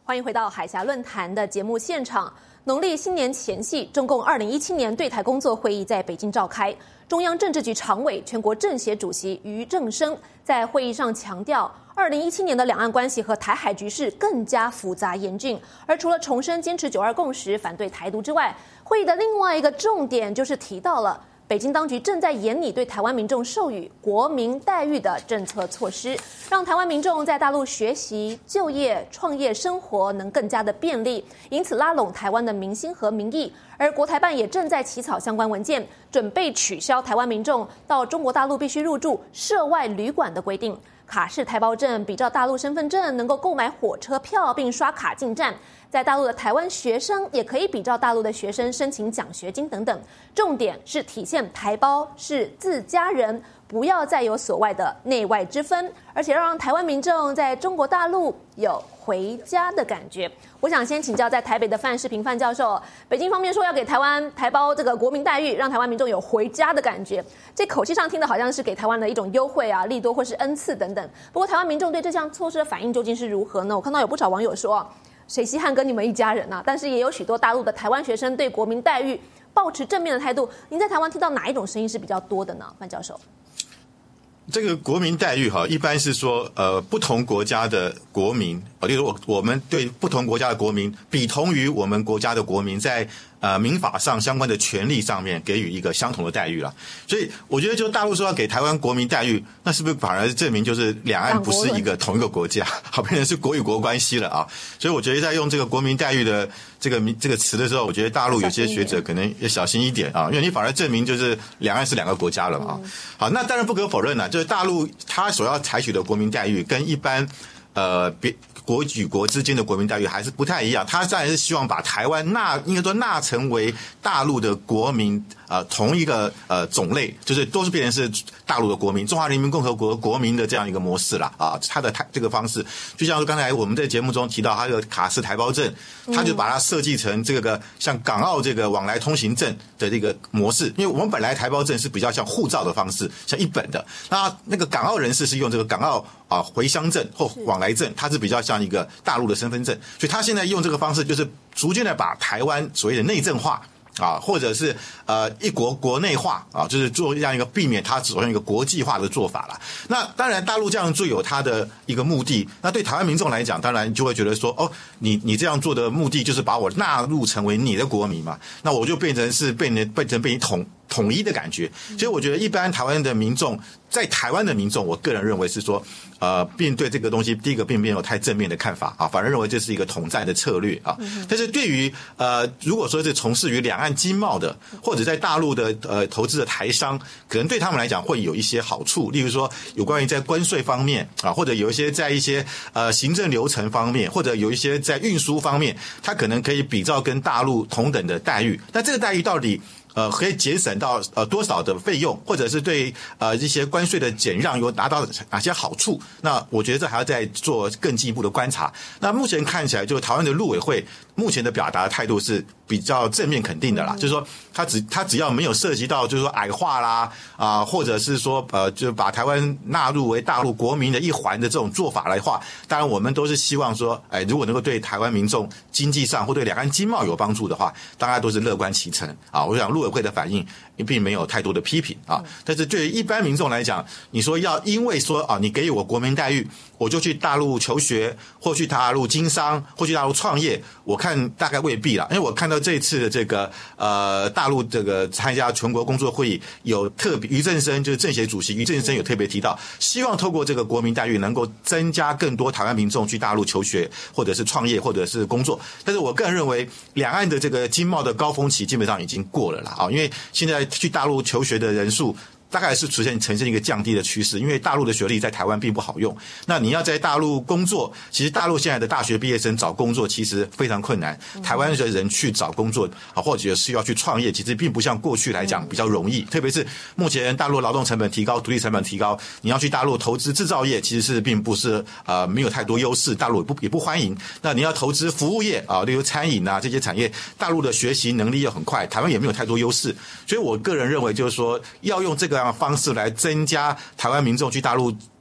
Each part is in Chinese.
欢迎回到海峡论坛的节目现场。农历新年前夕，中共2017年对台工作会议在北京召开。中央政治局常委、全国政协主席俞正声在会议上强调，2017年的两岸关系和台海局势更加复杂严峻。而除了重申坚持9·2共识、反对台独之外，会议的另外一个重点就是提到了北京当局正在研拟对台湾民众授予国民待遇的政策措施，让台湾民众在大陆学习、就业、创业、生活能更加的便利，因此拉拢台湾的民心和民意。而国台办也正在起草相关文件，准备取消台湾民众到中国大陆必须入住涉外旅馆的规定。卡式台胞证比照大陆身份证，能够购买火车票并刷卡进站。在大陆的台湾学生也可以比照大陆的学生申请奖学金等等。重点是体现台胞是自家人，不要再有所谓的内外之分，而且让台湾民众在中国大陆有回家的感觉。我想先请教在台北的范世平范教授，北京方面说要给台胞这个国民待遇，让台湾民众有回家的感觉，这口气上听的好像是给台湾的一种优惠啊、利多或是恩赐等等。不过台湾民众对这项措施的反应究竟是如何呢？我看到有不少网友说，谁稀罕跟你们一家人啊？但是也有许多大陆的台湾学生对国民待遇抱持正面的态度。您在台湾听到哪一种声音是比较多的呢？范教授， 这个国民待遇一般是说不同国家的国民，例如我们对不同国家的国民比同于我们国家的国民在民法上相关的权利上面给予一个相同的待遇了。所以我觉得就大陆说要给台湾国民待遇，那是不是反而证明就是两岸不是一个同一个国家，好变成是国与国关系了啊？所以我觉得在用这个国民待遇的这个词的时候，我觉得大陆有些学者可能要小心一点啊，因为你反而证明就是两岸是两个国家了啊。好，那当然不可否认就是大陆它所要采取的国民待遇跟一般国与国之间的国民待遇还是不太一样，他当然是希望把台湾应该说纳成为大陆的国民，同一个种类，就是都是变成是大陆的国民，中华人民共和国国民的这样一个模式啦啊，他的这个方式，就像刚才我们在节目中提到，他的卡式台胞证，他就把它设计成这个像港澳这个往来通行证的这个模式，因为我们本来台胞证是比较像护照的方式，像一本的，那个港澳人士是用这个港澳回乡证或往来证，它是比较像一个大陆的身份证，所以他现在用这个方式，就是逐渐的把台湾所谓的内政化或者是一国内化就是做这样一个避免它走向一个国际化的做法了。那当然大陆这样做有它的一个目的，那对台湾民众来讲，当然就会觉得说你这样做的目的就是把我纳入成为你的国民嘛，那我就变成是被你统一的感觉。所以我觉得一般台湾的民众，在台湾的民众，我个人认为是说并对这个东西第一个并没有太正面的看法反而认为这是一个统战的策略但是对于如果说是从事于两岸经贸的，或者在大陆的投资的台商，可能对他们来讲会有一些好处，例如说有关于在关税方面或者有一些在一些行政流程方面，或者有一些在运输方面，他可能可以比照跟大陆同等的待遇。那这个待遇到底可以节省到多少的费用，或者是对一些关税的减让有达到哪些好处？那我觉得这还要再做更进一步的观察。那目前看起来，就台湾的陆委会目前的表达的态度是比较正面肯定的啦，就是说他只要没有涉及到就是说矮化啦或者是说就把台湾纳入为大陆国民的一环的这种做法来话，当然我们都是希望说如果能够对台湾民众经济上或对两岸经贸有帮助的话，大家都是乐观其成我想陆委会的反应并没有太多的批评但是对于一般民众来讲，你说要因为说你给予我国民待遇，我就去大陆求学，或去大陆经商，或去大陆创业，我看大概未必啦。因为我看到这一次的这个大陆这个参加全国工作会议，有特别俞正声就是政协主席俞正声有特别提到，希望透过这个国民待遇能够增加更多台湾民众去大陆求学，或者是创业，或者是工作。但是我个人认为，两岸的这个经贸的高峰期基本上已经过了啦因为现在去大陆求学的人数大概是呈现一个降低的趋势，因为大陆的学历在台湾并不好用。那你要在大陆工作，其实大陆现在的大学毕业生找工作其实非常困难。台湾的人去找工作或者是要去创业，其实并不像过去来讲比较容易。特别是目前大陆劳动成本提高，土地成本提高，你要去大陆投资制造业，其实是并不是没有太多优势，大陆也不欢迎。那你要投资服务业例如餐饮这些产业，大陆的学习能力又很快，台湾也没有太多优势。所以我个人认为就是说，要用这个方式来增加台湾民众去大陆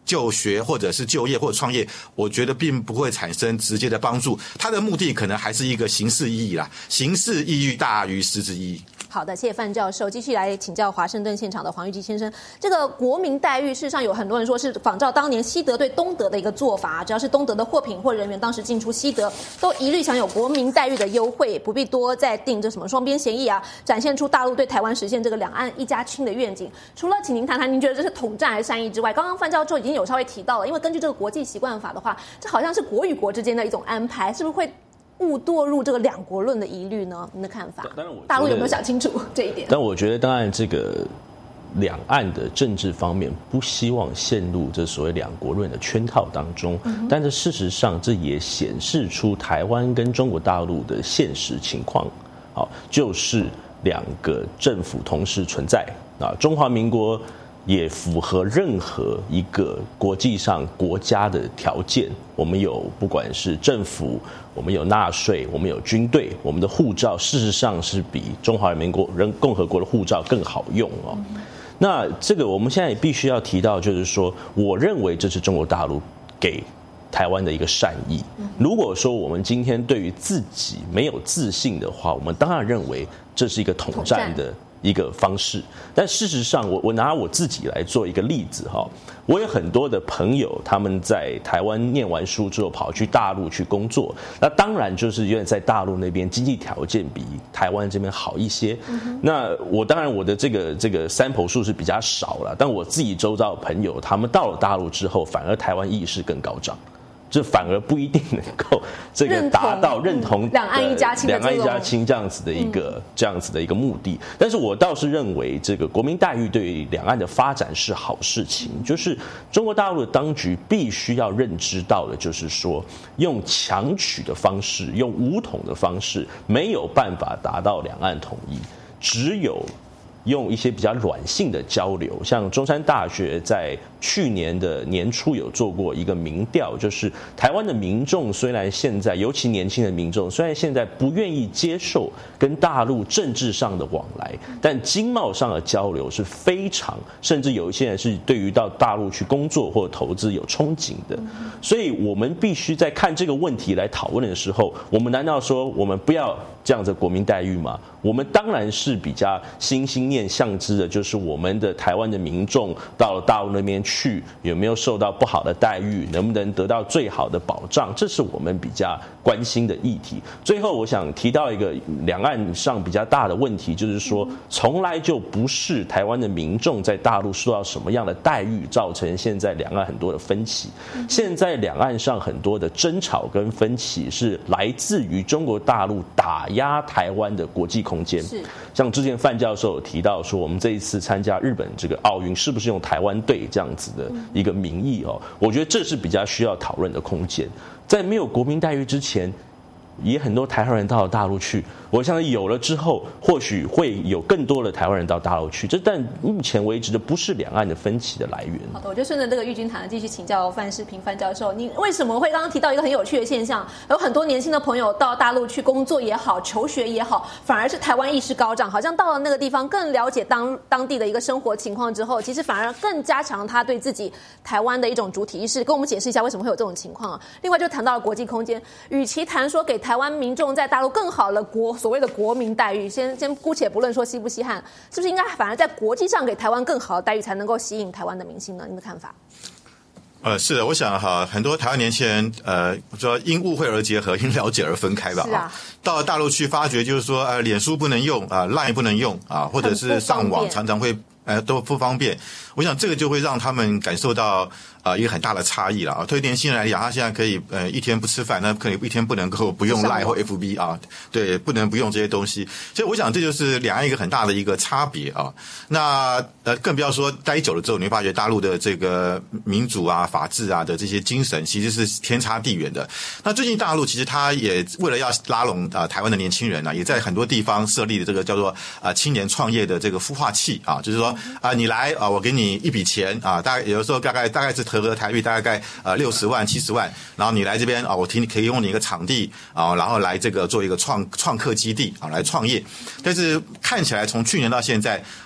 就学或者是就业或者创业，我觉得并不会产生直接的帮助。它的目的可能还是一个形式意义啦，形式意义大于实质意义。 好的，谢谢范教授。继续来请教华盛顿现场的黄玉基先生，这个国民待遇，事实上有很多人说是仿照当年西德对东德的一个做法，只要是东德的货品或人员当时进出西德，都一律享有国民待遇的优惠，不必多再订这什么双边协议啊，展现出大陆对台湾实现这个两岸一家亲的愿景。除了请您谈谈，您觉得这是统战还是善意之外，刚刚范教授已经有稍微提到了，因为根据这个国际习惯法的话，这好像是国与国之间的一种安排，是不是会误堕入这个两国论的疑虑呢？您的看法？大陆有没有想清楚这一点？ 但我觉得，当然这个两岸的政治方面不希望陷入这所谓两国论的圈套当中，但是事实上这也显示出台湾跟中国大陆的现实情况，好，就是两个政府同时存在啊，中华民国也符合任何一个国际上国家的条件。我们有不管是政府，我们有纳税，我们有军队，我们的护照事实上是比中华人民共和国的护照更好用哦。那这个我们现在也必须要提到，就是说，我认为这是中国大陆给台湾的一个善意。如果说我们今天对于自己没有自信的话，我们当然认为这是一个统战的一个方式。但事实上，我拿我自己来做一个例子哈，我有很多的朋友，他们在台湾念完书之后跑去大陆去工作，那当然就是因为在大陆那边经济条件比台湾这边好一些。那当然我的这个sample数是比较少了，但我自己周遭的朋友，他们到了大陆之后，反而台湾意识更高涨。这反而不一定能够这个达到认同两岸一家亲这样子的一个目的。但是我倒是认为，这个国民待遇对于两岸的发展是好事情。就是中国大陆的当局必须要认知到的，就是说用强取的方式，用武统的方式，没有办法达到两岸统一，只有用一些比较软性的交流，像中山大学在去年的年初有做过一个民调，就是台湾的民众虽然现在，尤其年轻的民众，虽然现在不愿意接受跟大陆政治上的往来，但经贸上的交流是非常，甚至有一些人是对于到大陆去工作或投资有憧憬的。所以我们必须在看这个问题来讨论的时候，我们难道说我们不要这样子国民待遇吗？我们当然是比较心心念相知的，就是我们的台湾的民众到了大陆那边去，有没有受到不好的待遇，能不能得到最好的保障，这是我们比较关心的议题。最后我想提到一个两岸上比较大的问题，就是说从来就不是台湾的民众在大陆受到什么样的待遇造成现在两岸很多的分歧。现在两岸上很多的争吵跟分歧是来自于中国大陆打压台湾的国际空间。像之前范教授有提到说，我们这一次参加日本这个奥运是不是用台湾队这样子的一个名义哦？我觉得这是比较需要讨论的空间。在没有国民待遇之前，也很多台湾人到了大陆去，我相信有了之后，或许会有更多的台湾人到大陆去。这但目前为止的不是两岸的分歧的来源。 好的，我就顺着这个玉君谈继续请教范世平范教授，你为什么会刚刚提到一个很有趣的现象，有很多年轻的朋友到大陆去工作也好，求学也好，反而是台湾意识高涨，好像到了那个地方更了解当地的一个生活情况之后，其实反而更加强他对自己台湾的一种主体意识。跟我们解释一下为什么会有这种情况啊？另外就谈到了国际空间，与其谈说给台湾民众在大陆更好的所谓的国民待遇，先姑且不论说稀不稀罕，是不是应该反而在国际上给台湾更好的待遇，才能够吸引台湾的民心呢？您的看法？ 是的，我想哈，很多台湾年轻人说因误会而结合，因了解而分开吧。 是啊， 到了大陆去发觉，就是说脸书不能用，LINE 不能用啊，或者是上网常常会都不方便。我想这个就会让他们感受到一个很大的差异了啊。对于年轻人来讲，他现在可以一天不吃饭，那可能一天不能够不用 LINE 或 FB 啊，对，不能不用这些东西。所以我想这就是两岸一个很大的一个差别啊。那更不要说待久了之后，你会发觉大陆的这个民主啊、法治啊的这些精神其实是天差地远的。那最近大陆其实他也为了要拉拢台湾的年轻人啊，也在很多地方设立的这个叫做青年创业的这个孵化器啊，就是说你来我给你一笔钱啊，大概有的时候大概是合台币大概60万70万，然后你来这边我可以用你一个场地啊，然后来这个做一个创客基地啊来创业。但是看起来从去年到现在，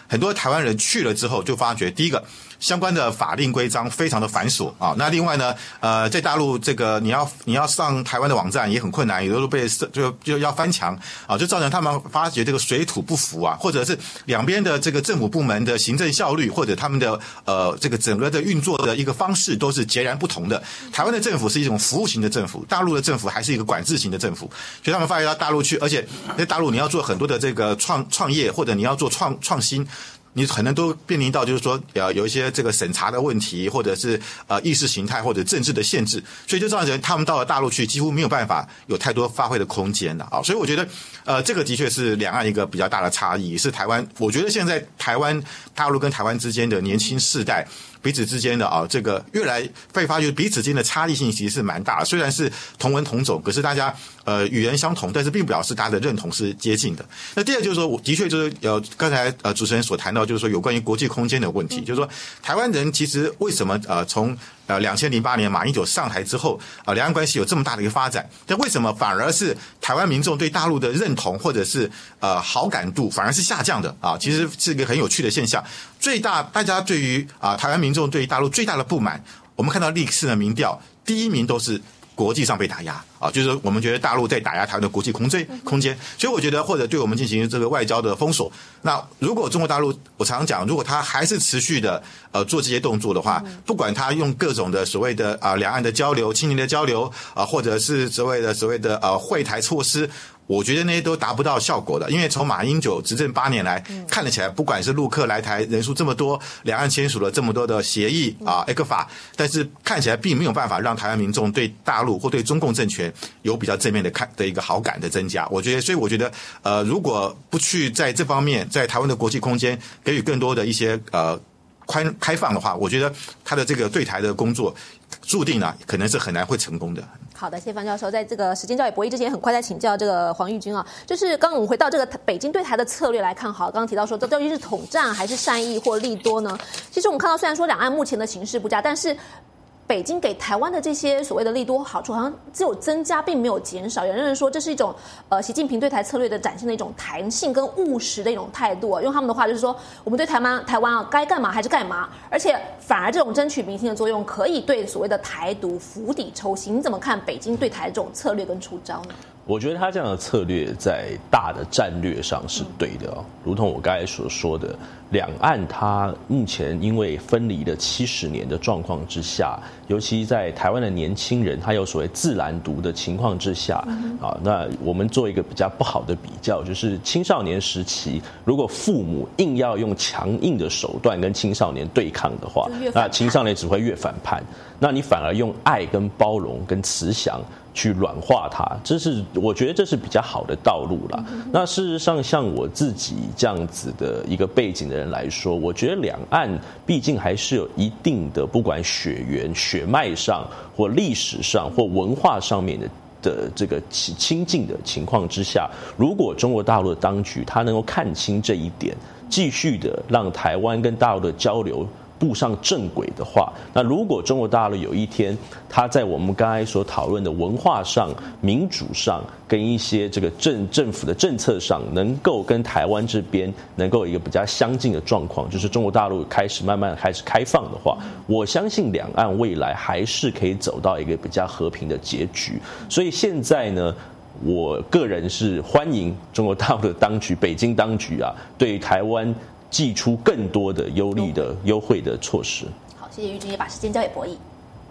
很多台湾人去了之后就发觉，第一个相关的法令规章非常的繁琐啊。那另外呢，在大陆这个你要上台湾的网站也很困难，有的时候被就要翻墙啊，就造成他们发觉这个水土不服啊，或者是两边的这个政府部门的行政效率或者他们的这个整个的运作的一个方式都是截然不同的。台湾的政府是一种服务型的政府，大陆的政府还是一个管制型的政府，所以他们发觉到大陆去，而且在大陆你要做很多的这个创业或者你要做创新。你可能都面临到就是说有一些这个审查的问题，或者是意识形态或者政治的限制，所以就造成他们到了大陆去几乎没有办法有太多发挥的空间了啊。所以我觉得这个的确是两岸一个比较大的差异，是台湾，我觉得现在大陆跟台湾之间的年轻世代彼此之间的这个越来会发觉彼此间的差异性其实是蛮大的，虽然是同文同种，可是大家语言相同，但是并不表示大家的认同是接近的。那第二就是说，的确就是刚才主持人所谈到，就是说有关于国际空间的问题，就是说台湾人其实为什么从2008年马英九上台之后两岸关系有这么大的一个发展，但为什么反而是台湾民众对大陆的认同或者是好感度反而是下降的啊？其实是一个很有趣的现象。大家对于台湾民众对于大陆最大的不满，我们看到历次的民调，第一名都是国际上被打压啊，就是我们觉得大陆在打压台湾的国际空间，所以我觉得或者对我们进行这个外交的封锁。那如果中国大陆，我常常讲，如果他还是持续的做这些动作的话，不管他用各种的所谓的两岸的交流、青年的交流或者是所谓的惠台措施。我觉得那些都达不到效果的，因为从马英九执政8年来，看得起来，不管是陆客来台人数这么多，两岸签署了这么多的协议ECFA，但是看起来并没有办法让台湾民众对大陆或对中共政权有比较正面的一个好感的增加。所以我觉得如果不去在这方面，在台湾的国际空间给予更多的一些开放的话，我觉得他的这个对台的工作注定可能是很难会成功的。 好的，谢谢范教授。在这个时间交给博弈之前，很快再请教这个黄玉君啊，就是刚刚我们回到这个北京对台的策略来看，好，刚刚提到说这到底是统战还是善意或利多呢？其实我们看到，虽然说两岸目前的形势不佳，但是北京给台湾的这些所谓的利多好处，好像只有增加，并没有减少。有人说这是一种习近平对台策略的展现的一种弹性跟务实的一种态度。用他们的话就是说，我们对台湾该干嘛还是干嘛，而且反而这种争取民心的作用，可以对所谓的台独釜底抽薪。你怎么看北京对台的这种策略跟出招呢？ 我觉得他这样的策略在大的战略上是对的如同我刚才所说的，两岸它目前因为分离了70年的状况之下，尤其在台湾的年轻人他有所谓自然独的情况之下那我们做一个比较不好的比较，就是青少年时期，如果父母硬要用强硬的手段跟青少年对抗的话，那青少年只会越反叛，那你反而用爱跟包容跟慈祥去软化它，我觉得这是比较好的道路啦。那事实上，像我自己这样子的一个背景的人来说，我觉得两岸毕竟还是有一定的，不管血缘、血脉上，或历史上，或文化上面的这个亲近的情况之下，如果中国大陆的当局他能够看清这一点，继续的让台湾跟大陆的交流步上正轨的话，那如果中国大陆有一天它在我们刚才所讨论的文化上、民主上，跟一些这个政府的政策上，能够跟台湾这边能够有一个比较相近的状况，就是中国大陆慢慢开始开放的话，我相信两岸未来还是可以走到一个比较和平的结局。所以现在呢，我个人是欢迎中国大陆的当局，北京当局对台湾祭出更多的优利的优惠的措施。 好，谢谢玉君，也把时间交给博弈。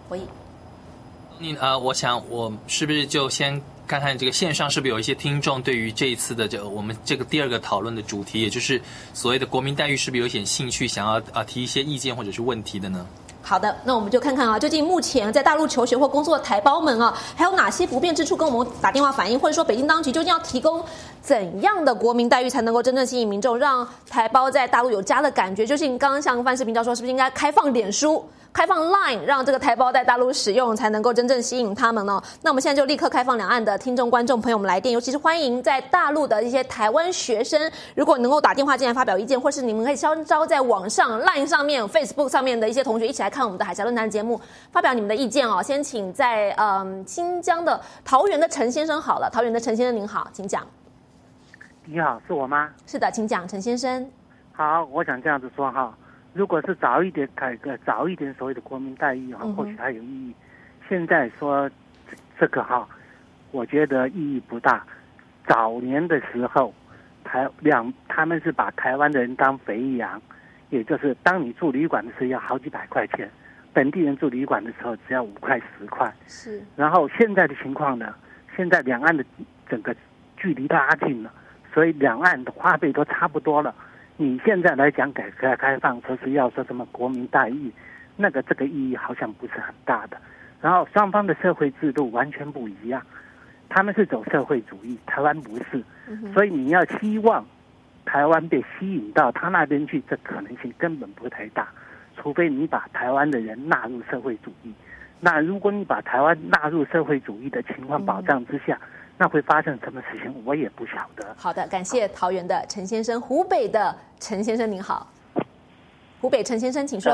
我想我是不是就先看看这个线上是不是有一些听众对于这一次的我们这个第二个讨论的主题，也就是所谓的国民待遇，是不是有一点兴趣，想要提一些意见或者是问题的呢？ 好的，那我们就看看究竟目前在大陆求学或工作的台胞们还有哪些不便之处，跟我们打电话反映，或者说北京当局究竟要提供怎样的国民待遇才能够真正吸引民众，让台胞在大陆有家的感觉？就是刚刚像范世平教授，是不是应该开放脸书、开放 Line， 让这个台胞在大陆使用，才能够真正吸引他们呢？那我们现在就立刻开放两岸的听众、观众朋友们来电，尤其是欢迎在大陆的一些台湾学生，如果能够打电话进来发表意见，或是你们可以稍稍在网上 Line 上面、Facebook 上面的一些同学一起来看我们的海峡论坛节目，发表你们的意见先请在新疆的桃园的陈先生好了，桃园的陈先生您好，请讲。 你好，是我吗？ 是的，请讲，陈先生。 好，我想这样子说哈，如果是早一点改革，早一点所谓的国民待遇哈，或许还有意义。现在说这个哈，我觉得意义不大。早年的时候，他们是把台湾的人当肥羊，也就是当你住旅馆的时候要好几百块钱，本地人住旅馆的时候只要5块10块。 是。然后现在的情况呢，现在两岸的整个距离拉近了，所以两岸的花费都差不多了。你现在来讲改革开放，说是要说什么国民待遇，这个意义好像不是很大的。然后双方的社会制度完全不一样，他们是走社会主义，台湾不是，所以你要希望台湾被吸引到他那边去，这可能性根本不太大，除非你把台湾的人纳入社会主义。那如果你把台湾纳入社会主义的情况保障之下，那会发生什么事情，我也不晓得。 好的，感谢桃园的陈先生，湖北的陈先生您好。湖北陈先生，请说。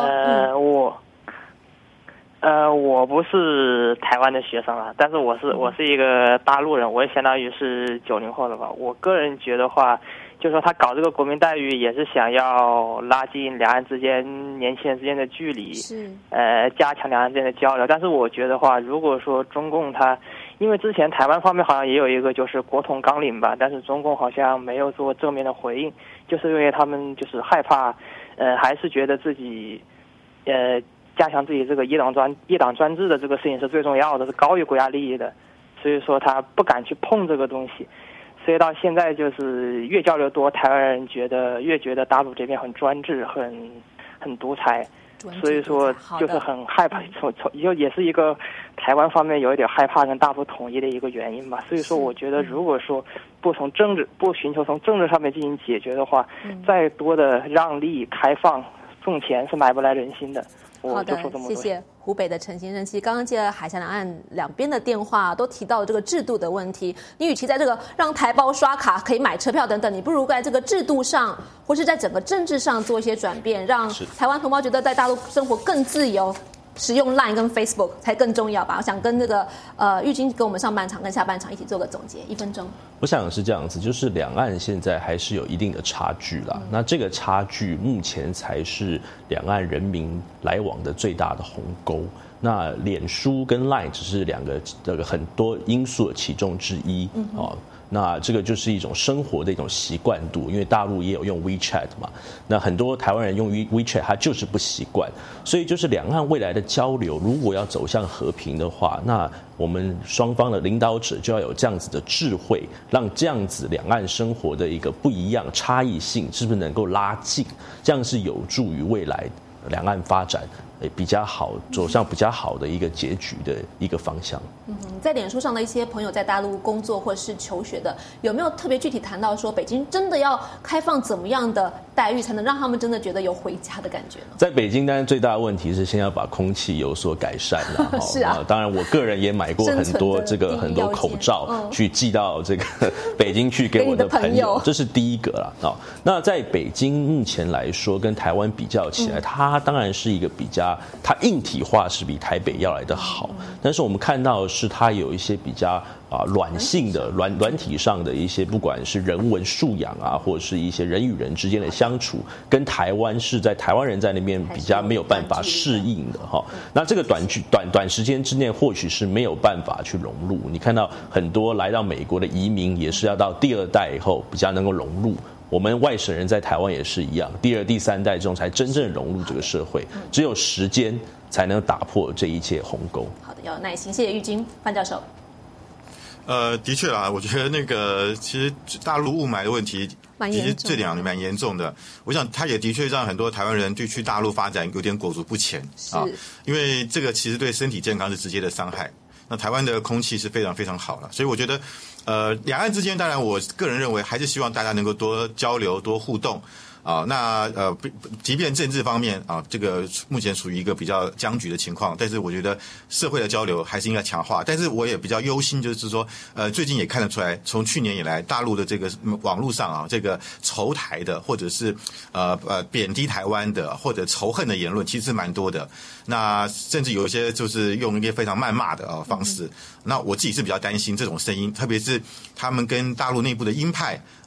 我不是台湾的学生啊，但是我是一个大陆人，我也相当于是90后的吧。我个人觉得话，就说他搞这个国民待遇，也是想要拉近两岸之间年轻人之间的距离，是加强两岸之间的交流。但是我觉得话，如果说中共他，因为之前台湾方面好像也有一个就是国统纲领吧，但是中共好像没有做正面的回应，就是因为他们就是害怕，还是觉得自己，加强自己这个一党专制的这个事情是最重要的，是高于国家利益的，所以说他不敢去碰这个东西。所以到现在就是越交流多，台湾人越觉得大陆这边很专制，很独裁，所以说就是很害怕，也是一个台湾方面有一点害怕跟大陆统一的一个原因吧。所以说我觉得如果说不寻求从政治上面进行解决的话，再多的让利开放送钱是买不来人心的。 好的，谢谢湖北的陈先生。其实刚刚接了海峡两岸两边的电话，都提到这个制度的问题。你与其在这个让台胞刷卡可以买车票等等，你不如在这个制度上，或是在整个政治上做一些转变，让台湾同胞觉得在大陆生活更自由。使用 LINE 跟 Facebook 才更重要吧？我想跟这个玉君跟我们上半场跟下半场一起做个总结，1分钟。 我想是这样子，就是两岸现在还是有一定的差距啦。那这个差距目前才是两岸人民来往的最大的鸿沟。那脸书跟 LINE 只是两个很多因素的其中之一啊。那这个就是一种生活的一种习惯度，因为大陆也有用 WeChat 嘛，那很多台湾人用 WeChat 他就是不习惯，所以就是两岸未来的交流如果要走向和平的话，那我们双方的领导者就要有这样子的智慧，让这样子两岸生活的一个不一样差异性是不是能够拉近，这样是有助于未来两岸发展比较好，走向比较好的一个结局的一个方向。 在脸书上的一些朋友在大陆工作或是求学的，有没有特别具体谈到说北京真的要开放怎么样的待遇，才能让他们真的觉得有回家的感觉呢？ 在北京，当然最大的问题是先要把空气有所改善啦。 是啊， 当然我个人也买过很多很多口罩，去寄到这个北京去给我的朋友，这是第一个啦。那在北京目前来说，跟台湾比较起来，它当然是一个比较，它硬体化是比台北要来的好，但是我们看到的是它有一些比较软性的软体上的一些，不管是人文素养啊，或者是一些人与人之间的相处，跟台湾是在台湾人在那边比较没有办法适应的哈。那这个短时间之内或许是没有办法去融入。你看到很多来到美国的移民也是要到第2代以后比较能够融入。我们外省人在台湾也是一样，第2、第3代中才真正融入这个社会，只有时间才能打破这一切鸿沟。 好的，要有耐心。谢谢玉君范教授。 的确啦，我觉得其实大陆雾霾的问题，其实这2年蛮严重的。我想它也的确让很多台湾人对去大陆发展有点裹足不前啊，因为这个其实对身体健康是直接的伤害。那台湾的空气是非常非常好了，所以我觉得，两岸之间当然我个人认为还是希望大家能够多交流、多互动。那即便政治方面这个目前属于一个比较僵局的情况，但是我觉得社会的交流还是应该强化。但是我也比较忧心，就是说，最近也看得出来，从去年以来，大陆的这个网络上这个仇台的，或者是贬低台湾的，或者仇恨的言论，其实蛮多的。那甚至有一些就是用一些非常谩骂的方式。那我自己是比较担心这种声音，特别是他们跟大陆内部的鹰派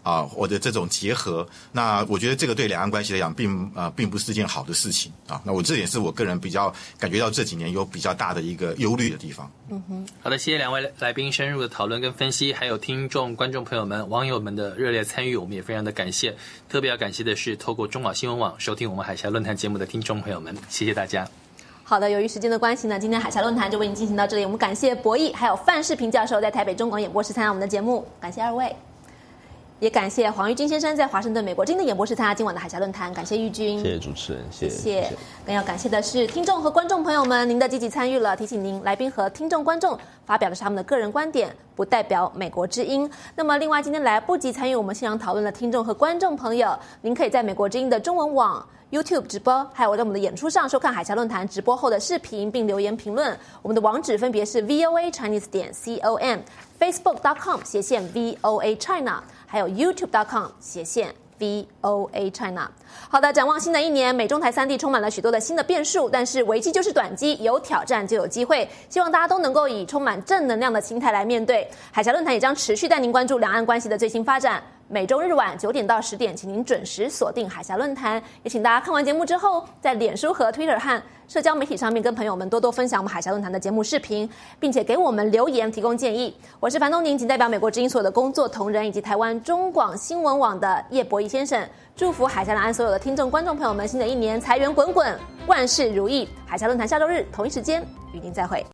或者这种结合，那我觉得这个对两岸关系来讲并不是件好的事情啊。那这也是我个人比较感觉到这几年有比较大的一个忧虑的地方。 好的，谢谢两位来宾深入的讨论跟分析，还有听众、观众朋友们、网友们的热烈参与，我们也非常的感谢。特别要感谢的是透过中广新闻网收听我们海峡论坛节目的听众朋友们，谢谢大家。 好的，由于时间的关系呢，今天海峡论坛就为您进行到这里。我们感谢博弈还有范世平教授在台北中广演播室参加我们的节目，感谢二位，也感谢黄玉军先生在华盛顿美国经的演播室参加今晚的海峡论坛，感谢玉军， 谢谢主持人，谢谢。更要感谢的是听众和观众朋友们，您的积极参与了。提醒您，来宾和听众观众发表的是他们的个人观点，不代表美国之音。那么，另外今天来不及参与我们现场讨论的听众和观众朋友，您可以在美国之音的中文网YouTube 直播，还有在我们的演出上收看海峡论坛直播后的视频，并留言评论。我们的网址分别是 voachinese.com、facebook.com/VOA China， 还有 youtube.com/VOA China。好的，展望新的一年，美中台3地充满了许多的新的变数，但是危机就是短机，有挑战就有机会，希望大家都能够以充满正能量的心态来面对。海峡论坛也将持续带您关注两岸关系的最新发展。每周日晚9点到10点，请您准时锁定海峡论坛。也请大家看完节目之后，在脸书和 Twitter 和社交媒体上面跟朋友们多多分享我们海峡论坛的节目视频，并且给我们留言提供建议。我是樊东宁，仅代表美国之音所有的工作同仁以及台湾中广新闻网的叶博弈先生，祝福海峡两岸所有的听众观众朋友们新的一年财源滚滚，万事如意。海峡论坛下周日同一时间与您再会。